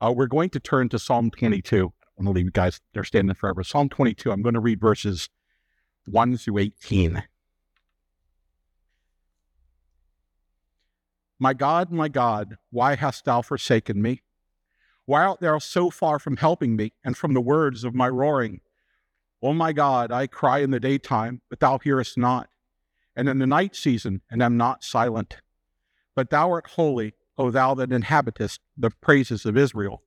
We're going to turn to Psalm 22. I'm going to leave you guys there standing forever. Psalm 22, I'm going to read verses 1 through 18. My God, why hast thou forsaken me? Why art thou so far from helping me, and from the words of my roaring? O my God, I cry in the daytime, but thou hearest not, and in the night season, and am not silent. But thou art holy, O thou that inhabitest the praises of Israel.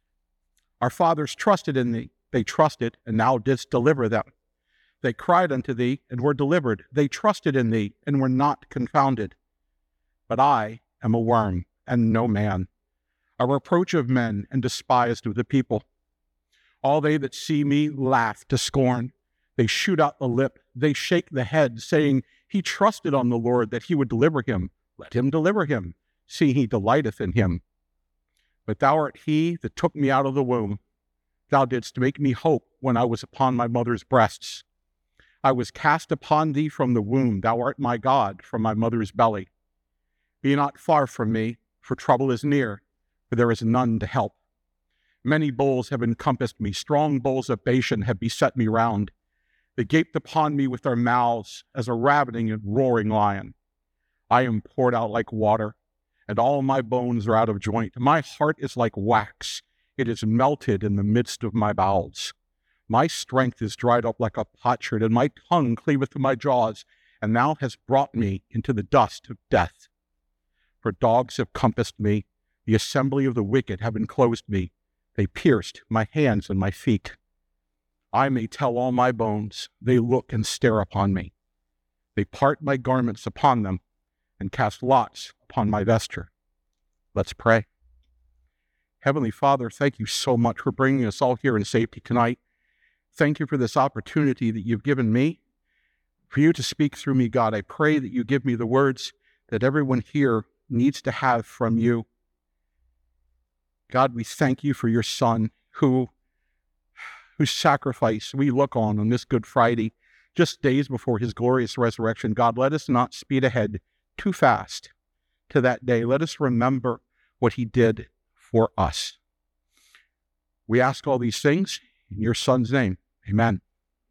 Our fathers trusted in thee, they trusted, and thou didst deliver them. They cried unto thee, and were delivered. They trusted in thee, and were not confounded. But I am a worm, and no man, a reproach of men, and despised of the people. All they that see me laugh to scorn. They shoot out the lip, they shake the head, saying, He trusted on the Lord that he would deliver him. Let him deliver him, seeing he delighteth in him. But thou art he that took me out of the womb. Thou didst make me hope when I was upon my mother's breasts. I was cast upon thee from the womb. Thou art my God from my mother's belly. Be not far from me, for trouble is near, for there is none to help. Many bulls have encompassed me. Strong bulls of Bashan have beset me round. They gaped upon me with their mouths as a ravening and roaring lion. I am poured out like water, and all my bones are out of joint. My heart is like wax. It is melted in the midst of my bowels. My strength is dried up like a potsherd, and my tongue cleaveth to my jaws, and thou hast brought me into the dust of death. For dogs have compassed me, the assembly of the wicked have enclosed me. They pierced my hands and my feet. I may tell all my bones, they look and stare upon me. They part my garments upon them, and cast lots upon my vesture. Let's pray. Heavenly Father, thank you so much for bringing us all here in safety tonight. Thank you for this opportunity that you've given me, for you to speak through me, God. I pray that you give me the words that everyone here needs to have from you. God, we thank you for your Son, whose sacrifice we look on this Good Friday, just days before his glorious resurrection. God, let us not speed ahead too fast to that day. Let us remember what he did for us. We ask all these things in your Son's name. Amen.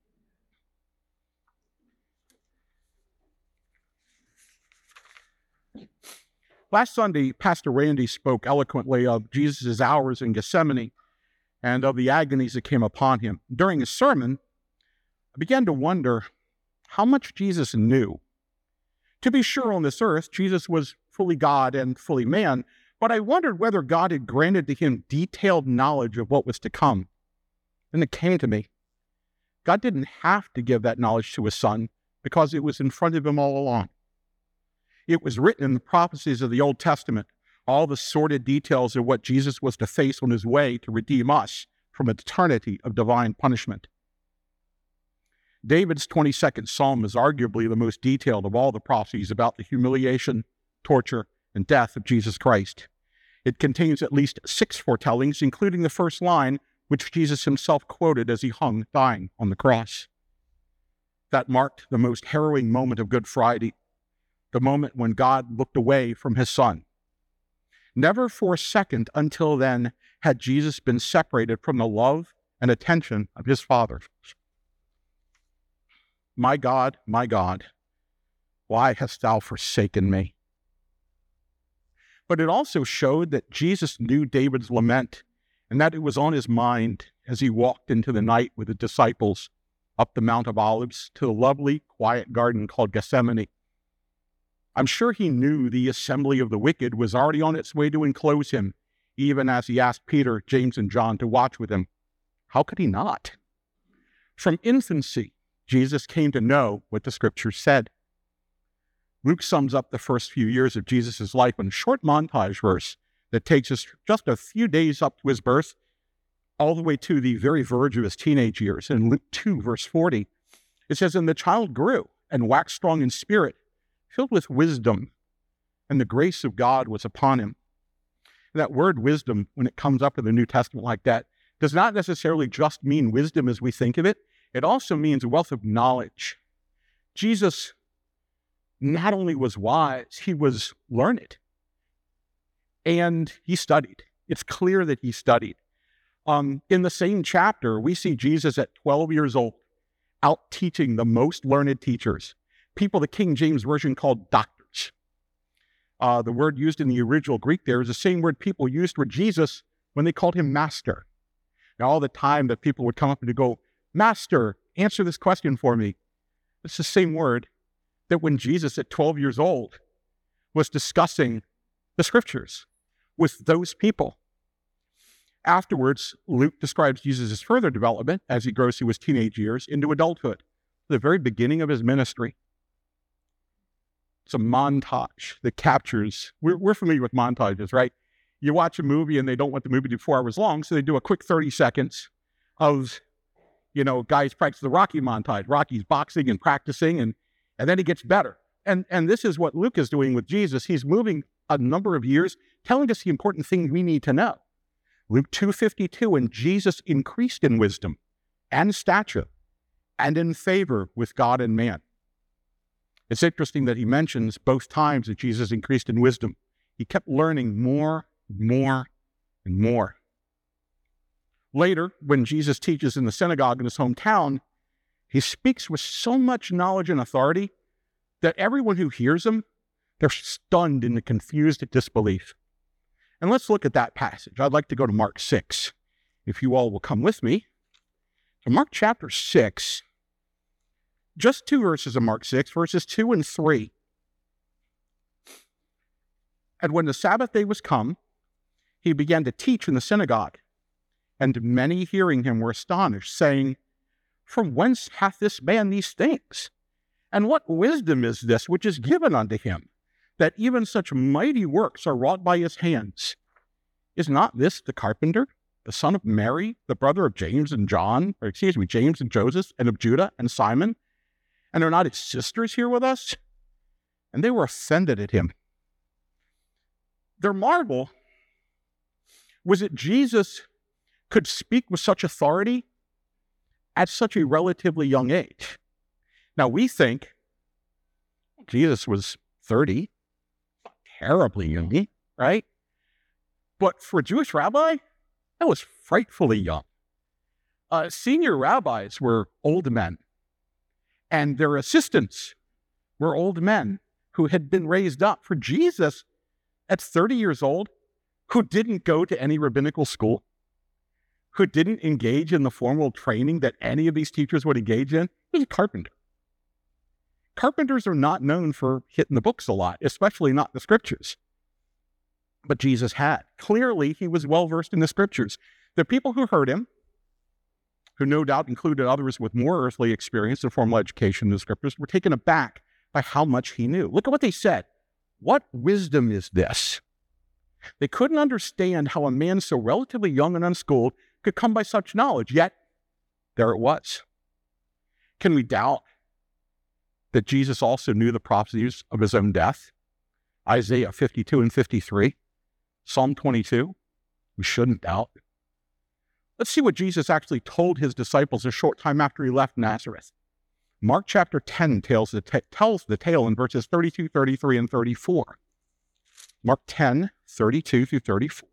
Last Sunday, Pastor Randy spoke eloquently of Jesus' hours in Gethsemane and of the agonies that came upon him. During his sermon, I began to wonder how much Jesus knew. To be sure, on this earth, Jesus was fully God and fully man, but I wondered whether God had granted to him detailed knowledge of what was to come. Then it came to me. God didn't have to give that knowledge to his Son because it was in front of him all along. It was written in the prophecies of the Old Testament, all the sordid details of what Jesus was to face on his way to redeem us from an eternity of divine punishment. David's 22nd Psalm is arguably the most detailed of all the prophecies about the humiliation, torture, and death of Jesus Christ. It contains at least 6 foretellings, including the first line, which Jesus himself quoted as he hung dying on the cross. That marked the most harrowing moment of Good Friday, the moment when God looked away from his Son. Never for a second until then had Jesus been separated from the love and attention of his Father. My God, why hast thou forsaken me? But it also showed that Jesus knew David's lament and that it was on his mind as he walked into the night with the disciples up the Mount of Olives to the lovely, quiet garden called Gethsemane. I'm sure he knew the assembly of the wicked was already on its way to enclose him, even as he asked Peter, James, and John to watch with him. How could he not? From infancy, Jesus came to know what the Scriptures said. Luke sums up the first few years of Jesus' life in a short montage verse that takes us just a few days up to his birth, all the way to the very verge of his teenage years. In Luke 2, verse 40, it says, And the child grew and waxed strong in spirit, filled with wisdom, and the grace of God was upon him. That word wisdom, when it comes up in the New Testament like that, does not necessarily just mean wisdom as we think of it. It also means wealth of knowledge. Jesus not only was wise, he was learned. And he studied. It's clear that he studied. In the same chapter, we see Jesus at 12 years old, out teaching the most learned teachers, people the King James Version called doctors. The word used in the original Greek there is the same word people used for Jesus when they called him master. Now, all the time that people would come up and go, "Master, answer this question for me." It's the same word that when Jesus at 12 years old was discussing the scriptures with those people. Afterwards, Luke describes Jesus' further development as he grows through his teenage years into adulthood, the very beginning of his ministry. It's a montage that captures, we're familiar with montages, right? You watch a movie and they don't want the movie to be 4 hours long, so they do a quick 30 seconds of, guys practice the Rocky montage. Rocky's boxing and practicing, and then he gets better. And this is what Luke is doing with Jesus. He's moving a number of years, telling us the important things we need to know. Luke 2:52, and Jesus increased in wisdom and stature and in favor with God and man. It's interesting that he mentions both times that Jesus increased in wisdom. He kept learning more, and more. Later, when Jesus teaches in the synagogue in his hometown, he speaks with so much knowledge and authority that everyone who hears him, they're stunned into confused disbelief. And let's look at that passage. I'd like to go to Mark 6, if you all will come with me. So Mark chapter 6, just 2 verses of Mark 6, verses 2 and 3. And when the Sabbath day was come, he began to teach in the synagogue. And many hearing him were astonished, saying, "From whence hath this man these things? And what wisdom is this which is given unto him, that even such mighty works are wrought by his hands? Is not this the carpenter, the son of Mary, the brother of James and James and Joseph, and of Judah and Simon? And are not his sisters here with us?" And they were offended at him. Their marvel was that Jesus could speak with such authority at such a relatively young age. Now, we think Jesus was 30, not terribly young, right? But for a Jewish rabbi, that was frightfully young. Senior rabbis were old men, and their assistants were old men who had been raised up. For Jesus, at 30 years old, who didn't go to any rabbinical school, who didn't engage in the formal training that any of these teachers would engage in, he was a carpenter. Carpenters are not known for hitting the books a lot, especially not the scriptures. But Jesus had. Clearly, he was well-versed in the scriptures. The people who heard him, who no doubt included others with more earthly experience and formal education in the scriptures, were taken aback by how much he knew. Look at what they said. "What wisdom is this?" They couldn't understand how a man so relatively young and unschooled could come by such knowledge, yet there it was. Can we doubt that Jesus also knew the prophecies of his own death? Isaiah 52 and 53, Psalm 22, we shouldn't doubt. Let's see what Jesus actually told his disciples a short time after he left Nazareth. Mark chapter 10 tells the tale in verses 32, 33, and 34. Mark 10, 32 through 34.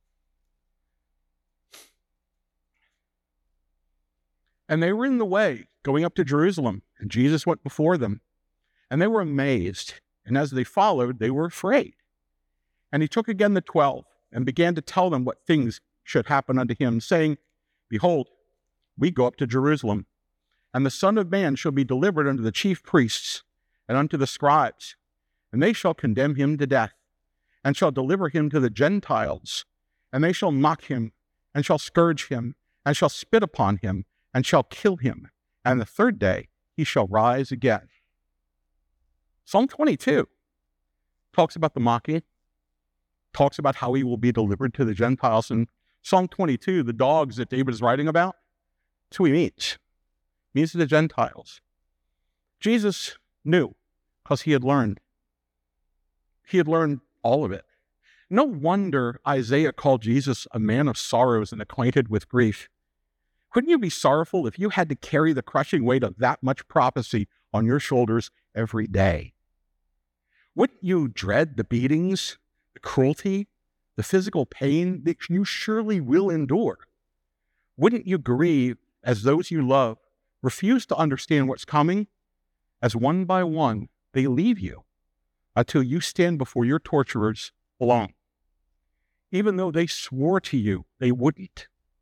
And they were in the way, going up to Jerusalem, and Jesus went before them. And they were amazed, and as they followed, they were afraid. And he took again the 12, and began to tell them what things should happen unto him, saying, "Behold, we go up to Jerusalem, and the Son of Man shall be delivered unto the chief priests, and unto the scribes, and they shall condemn him to death, and shall deliver him to the Gentiles, and they shall mock him, and shall scourge him, and shall spit upon him, and shall kill him, and the third day he shall rise again." Psalm 22 talks about the mocking, talks about how he will be delivered to the Gentiles. And Psalm 22, the dogs that David is writing about, that's who he means. He means the Gentiles. Jesus knew, because he had learned. He had learned all of it. No wonder Isaiah called Jesus a man of sorrows and acquainted with grief. Couldn't you be sorrowful if you had to carry the crushing weight of that much prophecy on your shoulders every day? Wouldn't you dread the beatings, the cruelty, the physical pain that you surely will endure, wouldn't you grieve as those you love refuse to understand what's coming, as one by one they leave you until you stand before your torturers alone, even though they swore to you they wouldn't?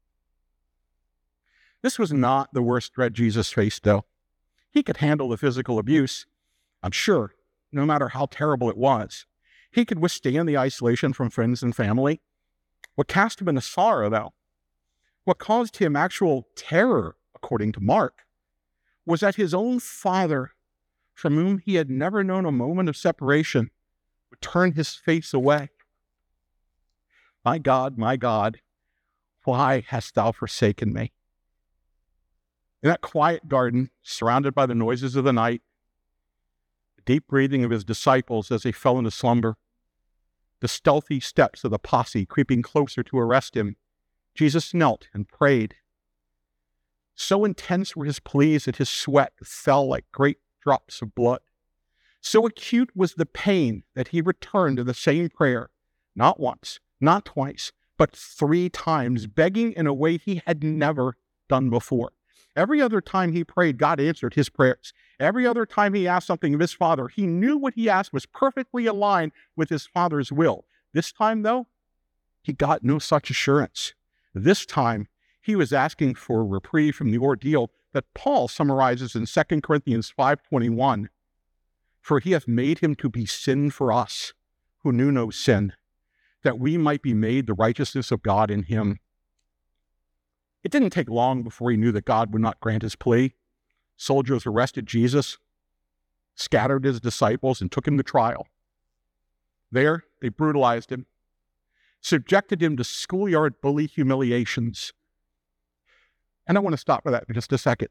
This was not the worst dread Jesus faced, though. He could handle the physical abuse, I'm sure, no matter how terrible it was. He could withstand the isolation from friends and family. What cast him into sorrow, though, what caused him actual terror, according to Mark, was that his own Father, from whom he had never known a moment of separation, would turn his face away. My God, why hast thou forsaken me? In that quiet garden, surrounded by the noises of the night, the deep breathing of his disciples as they fell into slumber, the stealthy steps of the posse creeping closer to arrest him, Jesus knelt and prayed. So intense were his pleas that his sweat fell like great drops of blood. So acute was the pain that he returned to the same prayer, not once, not twice, but 3 times, begging in a way he had never done before. Every other time he prayed, God answered his prayers. Every other time he asked something of his Father, he knew what he asked was perfectly aligned with his Father's will. This time, though, he got no such assurance. This time, he was asking for a reprieve from the ordeal that Paul summarizes in 2 Corinthians 5:21. For he hath made him to be sin for us, who knew no sin, that we might be made the righteousness of God in him. It didn't take long before he knew that God would not grant his plea. Soldiers arrested Jesus, scattered his disciples, and took him to trial. There, they brutalized him, subjected him to schoolyard bully humiliations. And I want to stop for that for just a second.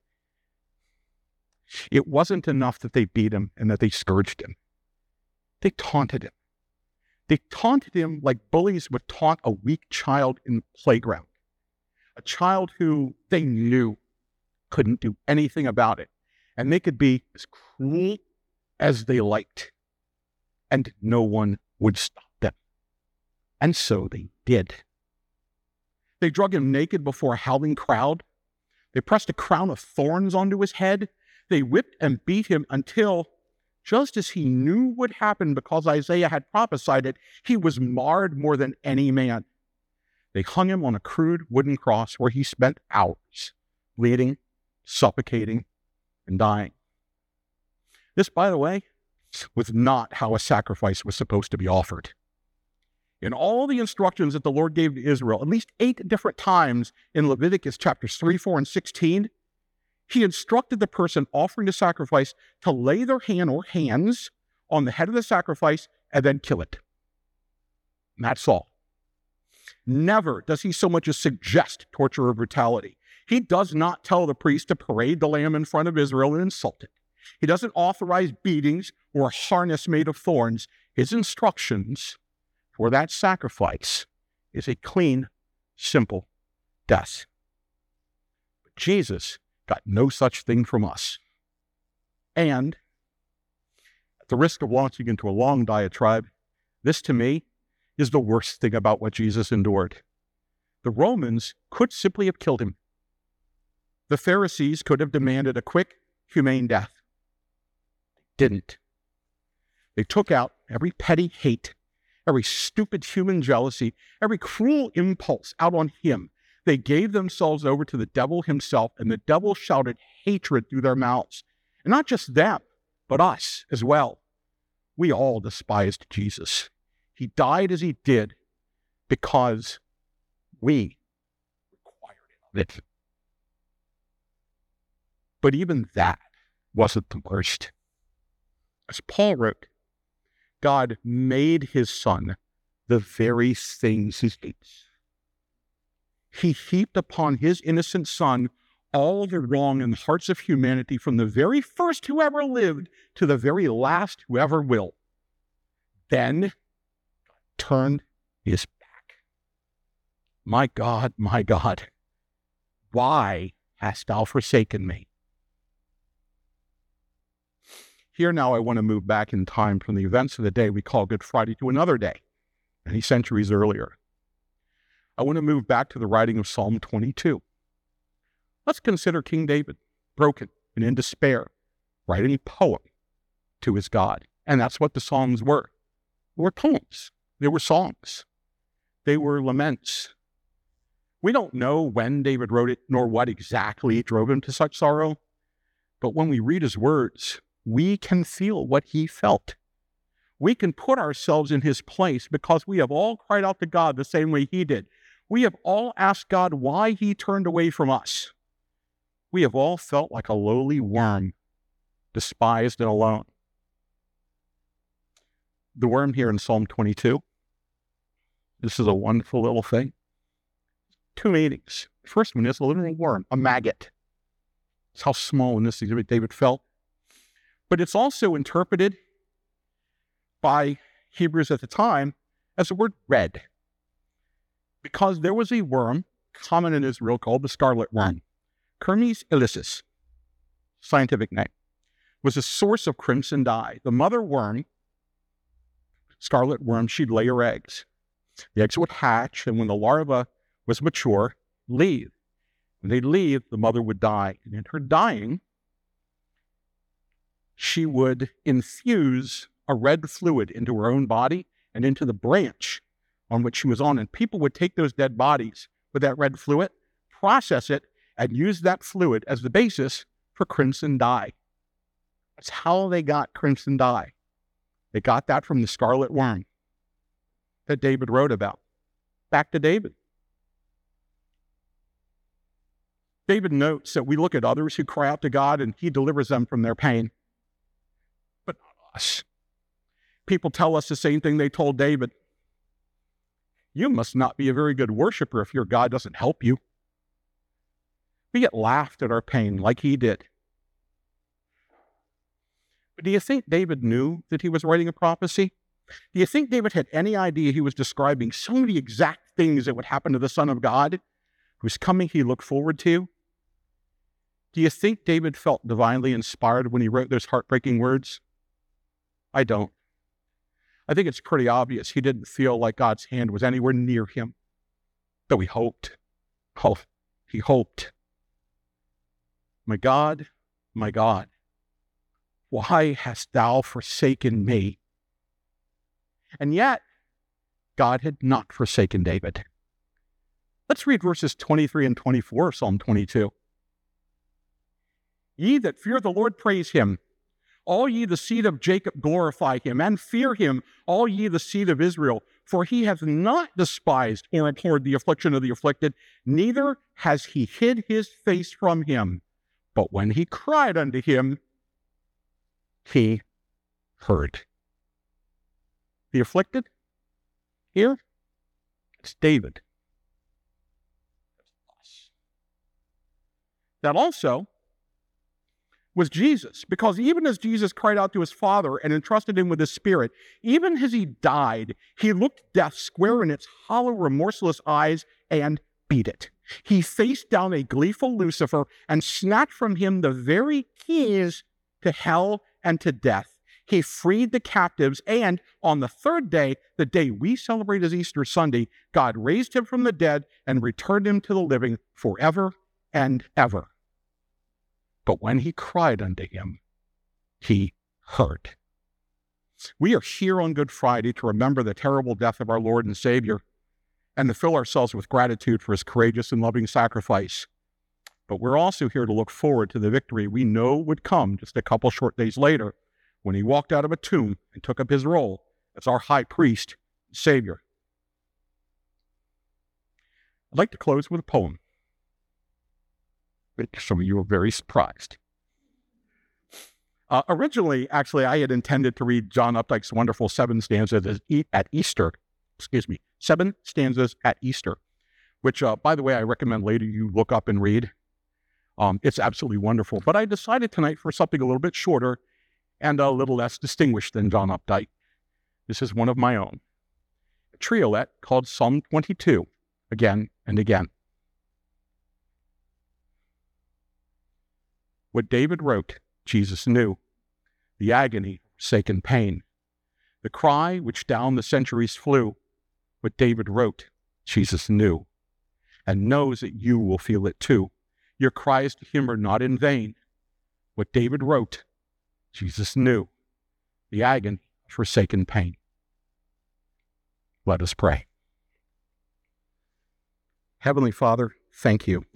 It wasn't enough that they beat him and that they scourged him. They taunted him. They taunted him like bullies would taunt a weak child in the playground. A child who they knew couldn't do anything about it. And they could be as cruel as they liked. And no one would stop them. And so they did. They drug him naked before a howling crowd. They pressed a crown of thorns onto his head. They whipped and beat him until, just as he knew would happen because Isaiah had prophesied it, he was marred more than any man. They hung him on a crude wooden cross where he spent hours, bleeding, suffocating, and dying. This, by the way, was not how a sacrifice was supposed to be offered. In all the instructions that the Lord gave to Israel, at least 8 different times in Leviticus chapters 3, 4, and 16, he instructed the person offering the sacrifice to lay their hand or hands on the head of the sacrifice and then kill it. And that's all. Never does he so much as suggest torture or brutality. He does not tell the priest to parade the lamb in front of Israel and insult it. He doesn't authorize beatings or a harness made of thorns. His instructions for that sacrifice is a clean, simple death. But Jesus got no such thing from us. And at the risk of launching into a long diatribe, this to me is the worst thing about what Jesus endured. The Romans could simply have killed him. The Pharisees could have demanded a quick, humane death. They didn't. They took out every petty hate, every stupid human jealousy, every cruel impulse out on him. They gave themselves over to the devil himself, and the devil shouted hatred through their mouths. And not just them, but us as well. We all despised Jesus. He died as he did because we required it. But even that wasn't the worst. As Paul wrote, God made his Son the very things he hates. He heaped upon his innocent Son all the wrong in the hearts of humanity, from the very first who ever lived to the very last who ever will. Then turned his back. My God, why hast thou forsaken me? Here now I want to move back in time from the events of the day we call Good Friday to another day, many centuries earlier. I want to move back to the writing of Psalm 22. Let's consider King David, broken and in despair, writing a poem to his God. And that's what the Psalms were. They were poems. They were songs. They were laments. We don't know when David wrote it, nor what exactly drove him to such sorrow. But when we read his words, we can feel what he felt. We can put ourselves in his place because we have all cried out to God the same way he did. We have all asked God why he turned away from us. We have all felt like a lowly worm, despised and alone. The worm here in Psalm 22, this is a wonderful little thing. Two meanings. The first one is a literal worm, a maggot. It's how small in this exhibit David felt. But it's also interpreted by Hebrews at the time as the word red. Because there was a worm common in Israel called the scarlet worm. Kermes illicus, scientific name, was a source of crimson dye. The mother worm, scarlet worm, she'd lay her eggs. The eggs would hatch, and when the larva was mature, leave. When they'd leave, the mother would die. And in her dying, she would infuse a red fluid into her own body and into the branch on which she was on. And people would take those dead bodies with that red fluid, process it, and use that fluid as the basis for crimson dye. That's how they got crimson dye. They got that from the scarlet worm that David wrote about. Back to David. David notes that we look at others who cry out to God and he delivers them from their pain. But not us. People tell us the same thing they told David. You must not be a very good worshiper if your God doesn't help you. We get laughed at our pain like he did. But do you think David knew that he was writing a prophecy? Do you think David had any idea he was describing so many exact things that would happen to the Son of God, whose coming he looked forward to? Do you think David felt divinely inspired when he wrote those heartbreaking words? I don't. I think it's pretty obvious he didn't feel like God's hand was anywhere near him, though he hoped. Oh, he hoped. My God, why hast thou forsaken me? And yet, God had not forsaken David. Let's read verses 23 and 24 of Psalm 22. Ye that fear the Lord, praise him. All ye the seed of Jacob, glorify him, and fear him, all ye the seed of Israel. For he hath not despised or abhorred the affliction of the afflicted, neither has he hid his face from him. But when he cried unto him, he heard. The afflicted? Here, it's David. That also was Jesus, because even as Jesus cried out to his Father and entrusted him with his Spirit, even as he died, he looked death square in its hollow, remorseless eyes and beat it. He faced down a gleeful Lucifer and snatched from him the very keys to hell and to death. He freed the captives, and on the third day, the day we celebrate as Easter Sunday, God raised him from the dead and returned him to the living forever and ever. But when he cried unto him, he heard. We are here on Good Friday to remember the terrible death of our Lord and Savior and to fill ourselves with gratitude for his courageous and loving sacrifice. But we're also here to look forward to the victory we know would come just a couple short days later when he walked out of a tomb and took up his role as our high priest and Savior. I'd like to close with a poem. Some of you are very surprised. Originally, actually, I had intended to read John Updike's wonderful 7 stanzas at Easter. 7 stanzas at Easter, which, by the way, I recommend later you look up and read. It's absolutely wonderful. But I decided tonight for something a little bit shorter and a little less distinguished than John Updike. This is one of my own. A triolet called Psalm 22, again and again. What David wrote, Jesus knew. The agony, forsaken pain. The cry which down the centuries flew. What David wrote, Jesus knew, and knows that you will feel it too. Your cries to him are not in vain. What David wrote, Jesus knew, the agony of forsaken pain. Let us pray. Heavenly Father, thank you.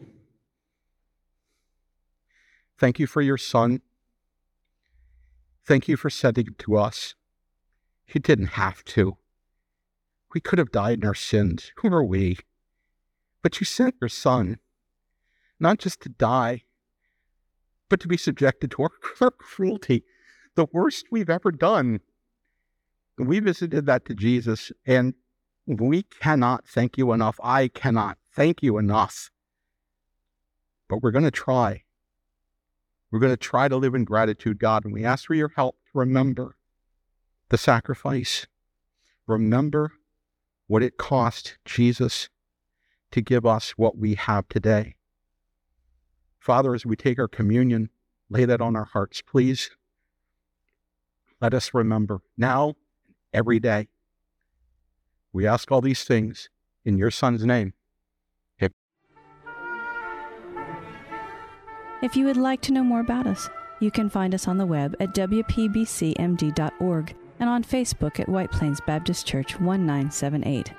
Thank you for your Son. Thank you for sending him to us. You didn't have to. We could have died in our sins. Who are we? But you sent your Son, not just to die, but to be subjected to our cruelty, the worst we've ever done. We visited that to Jesus, and we cannot thank you enough. I cannot thank you enough. But we're going to try. We're going to try to live in gratitude, God, and we ask for your help to remember the sacrifice. Remember what it cost Jesus to give us what we have today. Father, as we take our communion, lay that on our hearts, please. Let us remember now, every day. We ask all these things in your Son's name. If you would like to know more about us, you can find us on the web at wpbcmd.org and on Facebook at White Plains Baptist Church 1978.